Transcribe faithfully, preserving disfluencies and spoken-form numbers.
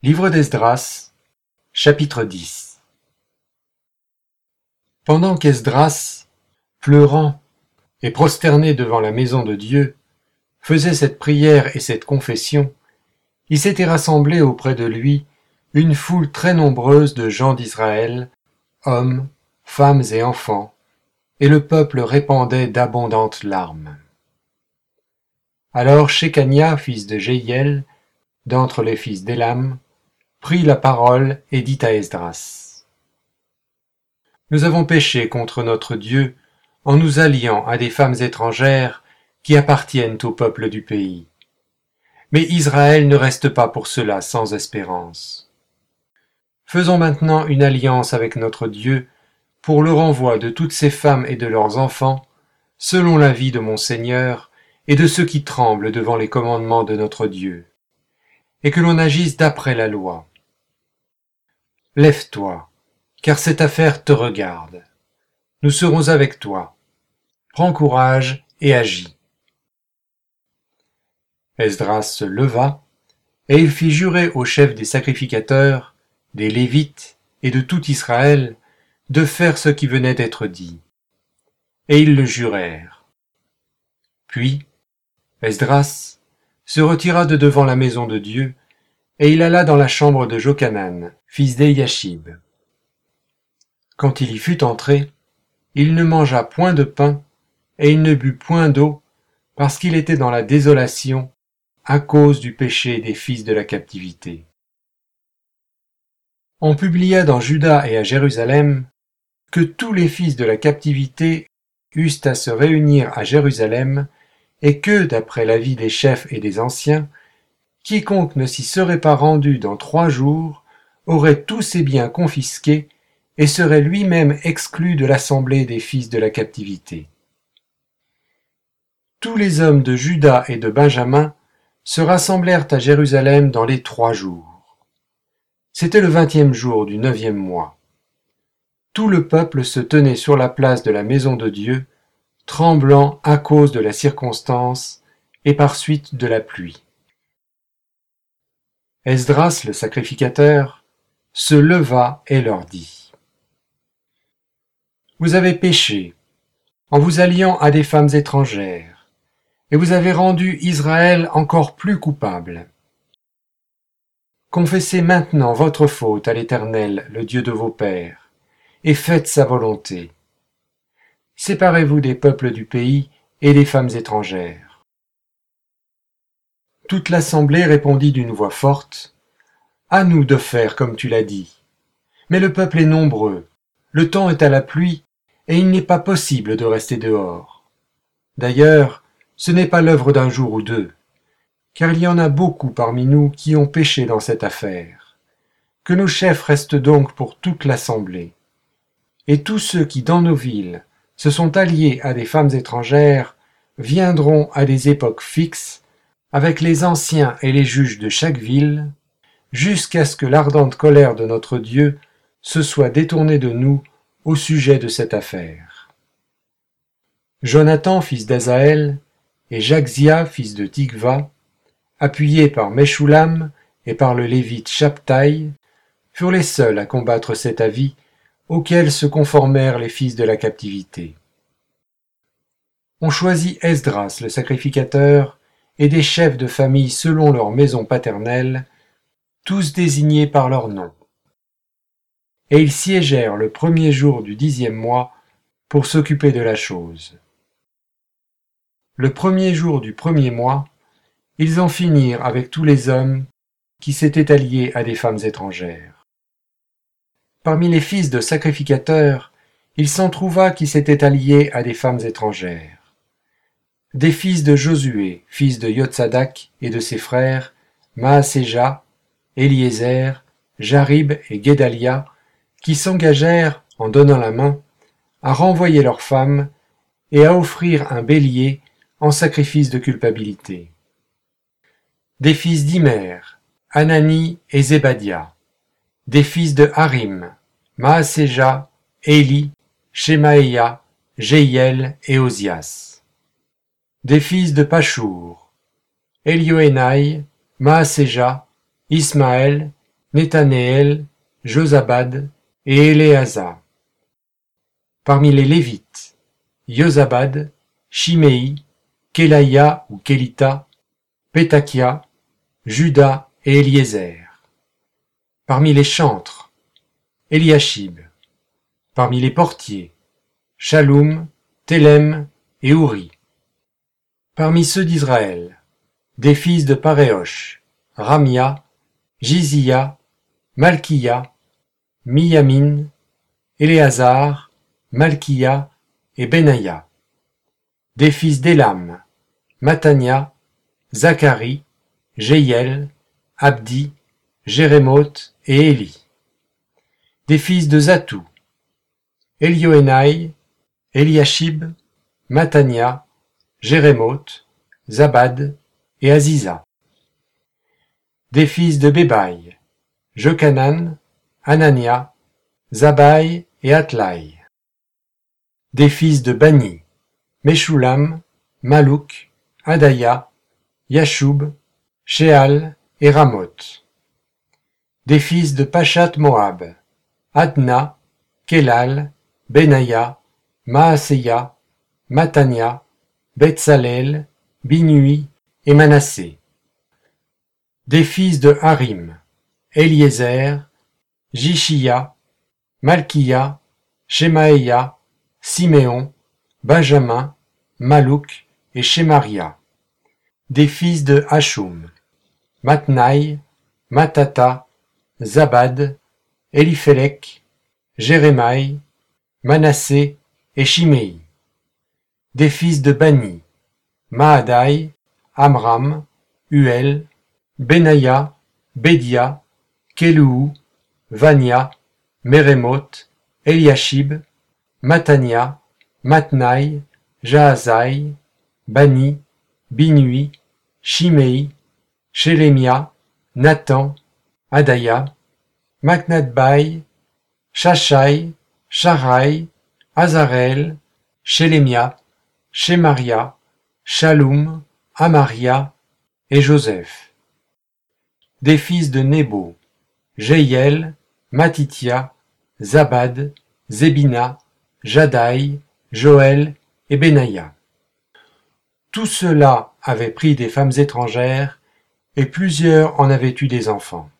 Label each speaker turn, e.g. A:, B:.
A: Livre d'Esdras, chapitre dix. Pendant qu'Esdras, pleurant et prosterné devant la maison de Dieu, faisait cette prière et cette confession, il s'était rassemblé auprès de lui une foule très nombreuse de gens d'Israël, hommes, femmes et enfants, et le peuple répandait d'abondantes larmes. Alors Shekania, fils de Jéhiel, d'entre les fils d'Élam, prit la parole et dit à Esdras: Nous avons péché contre notre Dieu en nous alliant à des femmes étrangères qui appartiennent au peuple du pays. Mais Israël ne reste pas pour cela sans espérance. Faisons maintenant une alliance avec notre Dieu pour le renvoi de toutes ces femmes et de leurs enfants, selon l'avis de mon Seigneur et de ceux qui tremblent devant les commandements de notre Dieu, et que l'on agisse d'après la loi. Lève-toi, car cette affaire te regarde. Nous serons avec toi. Prends courage et agis. Esdras se leva, et il fit jurer aux chefs des sacrificateurs, des Lévites et de tout Israël de faire ce qui venait d'être dit. Et ils le jurèrent. Puis, Esdras se retira de devant la maison de Dieu, et il alla dans la chambre de Jochanan, fils d'Éliachib. Quand il y fut entré, il ne mangea point de pain, et il ne but point d'eau, parce qu'il était dans la désolation, à cause du péché des fils de la captivité. On publia dans Juda et à Jérusalem que tous les fils de la captivité eussent à se réunir à Jérusalem, et que, d'après l'avis des chefs et des anciens, quiconque ne s'y serait pas rendu dans trois jours aurait tous ses biens confisqués et serait lui-même exclu de l'assemblée des fils de la captivité. Tous les hommes de Juda et de Benjamin se rassemblèrent à Jérusalem dans les trois jours. C'était le vingtième jour du neuvième mois. Tout le peuple se tenait sur la place de la maison de Dieu, tremblant à cause de la circonstance et par suite de la pluie. Esdras, le sacrificateur, se leva et leur dit: Vous avez péché en vous alliant à des femmes étrangères, et vous avez rendu Israël encore plus coupable. Confessez maintenant votre faute à l'Éternel, le Dieu de vos pères, et faites sa volonté. Séparez-vous des peuples du pays et des femmes étrangères. Toute l'assemblée répondit d'une voix forte: À nous de faire comme tu l'as dit. Mais le peuple est nombreux, le temps est à la pluie, et il n'est pas possible de rester dehors. D'ailleurs, ce n'est pas l'œuvre d'un jour ou deux, car il y en a beaucoup parmi nous qui ont péché dans cette affaire. Que nos chefs restent donc pour toute l'assemblée. Et tous ceux qui, dans nos villes, se sont alliés à des femmes étrangères, viendront à des époques fixes, avec les anciens et les juges de chaque ville, jusqu'à ce que l'ardente colère de notre Dieu se soit détournée de nous au sujet de cette affaire. Jonathan, fils d'Azaël, et Jaxia, fils de Tikva, appuyés par Meshoulam et par le Lévite Shabtaï, furent les seuls à combattre cet avis auquel se conformèrent les fils de la captivité. On choisit Esdras, le sacrificateur, et des chefs de famille selon leur maison paternelle, tous désignés par leur nom. Et ils siégèrent le premier jour du dixième mois pour s'occuper de la chose. Le premier jour du premier mois, ils en finirent avec tous les hommes qui s'étaient alliés à des femmes étrangères. Parmi les fils de sacrificateurs, il s'en trouva qui s'étaient alliés à des femmes étrangères. Des fils de Josué, fils de Yotsadak et de ses frères, Maaséja, Éliézer, Jarib et Guédalia, qui s'engagèrent, en donnant la main, à renvoyer leurs femmes et à offrir un bélier en sacrifice de culpabilité. Des fils d'Imer, Anani et Zébadia, des fils de Harim, Maaséja, Éli, Shemaïa, Jéhiel et Ozias. Des fils de Pachour, Élioénaï, Maaséja, Ismaël Nethanéel, Josabad et Éléazar. Parmi les Lévites, Josabad, Shimei, Kélaïa ou Kélita, Pétakia, Juda et Éliézer. Parmi les chantres, Eliashib. Parmi les portiers, Shaloum, Télem et Ouri. Parmi ceux d'Israël, des fils de Paréosh, Ramia, Jizia, Malkia, Miyamin, Éléazar, Malkia et Benaïa. Des fils d'Élam, Matania, Zacharie, Jéiel, Abdi, Jérémoth et Élie. Des fils de Zatou, Élioénaï, Eliashib, Matania, Jérémoth, Zabad et Aziza. Des fils de Bébaï, Jochanan, Anania, Zabaï et Atlaï. Des fils de Bani, Meshulam, Malouk, Adaya, Yashub, Sheal et Ramoth. Des fils de Pachat Moab, Adna, Kelal, Benaïa, Maaseya, Matania, Betsalel, Binui et Manassé. Des fils de Harim, Eliezer, Jishia, Malkia, Shemaïa, Siméon, Benjamin, Malouk et Shemaria. Des fils de Hashum, Matnaï, Matata, Zabad, Eliphelec, Jérémaï, Manassé et Shimei. Des fils de Bani, Maadaï, Amram, Uel, Benaïa, Bédia, Kelou, Vania, Mérémoth, Eliashib, Matania, Matnaï, Jahazaï, Bani, Binui, Shimei, Shelemia, Nathan, Adaya, Maknadbaï, Shashai, Sharaï, Azarel, Shelemia, Shemaria, Shaloum, Amaria et Joseph. Des fils de Nebo, Jéiel, Matitia, Zabad, Zébina, Jadaï, Joël et Benaïa. Tous ceux-là avaient pris des femmes étrangères et plusieurs en avaient eu des enfants.